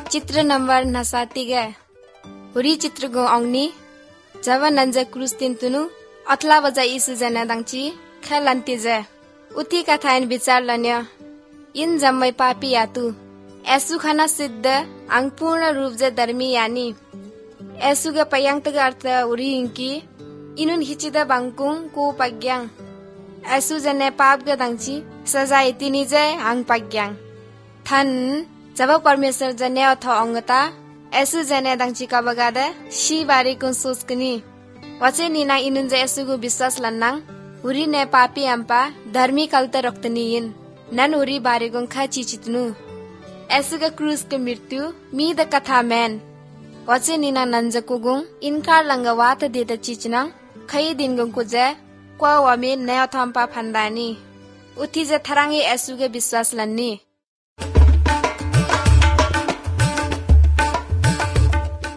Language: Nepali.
चित्र नंबर नसातिगे हुरी चित्र गो आउनी जब नंजे क्रूस तीन तुनु अथला बजा इसु जना दांची खेलंती जे उठी कथाइन विचार लन्य इन जम्मै पापी यातु ऐसु खाना सिद्ध अंग पूर्ण रूप जे धर्मी यानी ऐसु गे पयांग तग अर्थ उरी इंकी इनुन हिचिदा बांकुंग को पग्यांग ऐसु जने पाप गे दांची सजा इतिनी जे अंग पग्यांग थन जब परमेश्वर जने अथ अंगता ऐसु जने दांची का बगादे शी बारी को सोचकनी वचे नीना इनुन जे ऐसु को विश्वास लन्नांग उरी ने पापी अम्पा धर्मी कलते रक्तनीइन नन उरी बारी को खा चिचितनु ऐसु के क्रूस के मृत्यु मी द कथा मैन वचे नीना नंजको गुंग इनकार लंगा वात देता चिचना खई दिन गुंग को जे क्वा वामे नया थम्पा फंदानी उठी जे थरांगी ऐसु के विश्वास लन्नी